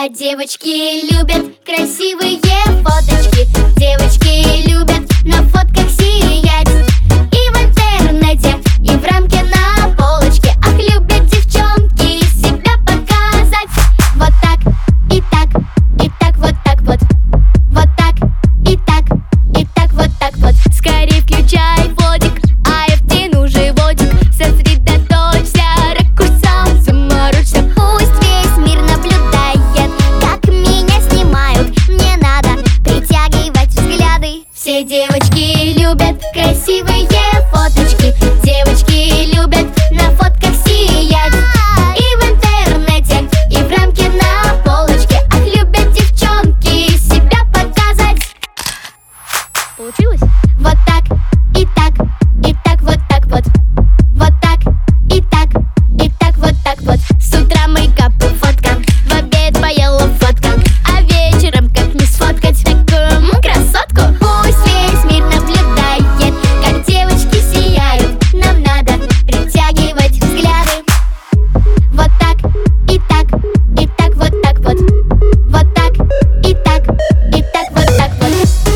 А девочки любят красивые фоточки. Девочки любят на фотках сиять. И в интернете, и в рамке на полочке. Ах, любят девчонки себя показать. Вот так, и так, и так, вот так вот. Вот так, и так, и так, вот так вот. Скорей включай фотик, а я втяну животик. Сосредоточься, ракурсом заморочься. Пусть весь мир наблюдает, как меня снимают. Мне надо притягивать взгляды. Все девочки любят красивые фоточки. Девочки любят на фотках сиять. И в интернете, и в рамке на полочке. Ах, любят девчонки себя показать. Получилось? Вот так, и так, и так, вот так вот. Вот так, и так, и так, вот так вот. С утра мейкап и фотка, в обед поела фотка, а вечером как не сфоткать такую красотку? Пусть весь мир наблюдает, как девочки сияют. Нам надо притягивать взгляды. Вот так, и так, и так, вот так вот. Вот так, и так, и так, вот так вот.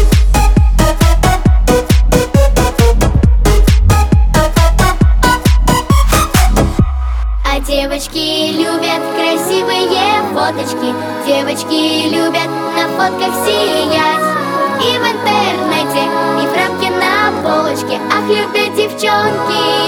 А девочки любят красивые фоточки. Девочки любят на фотках сиять. И в интернете, и в рамке на полочке. Ах, любят девчонки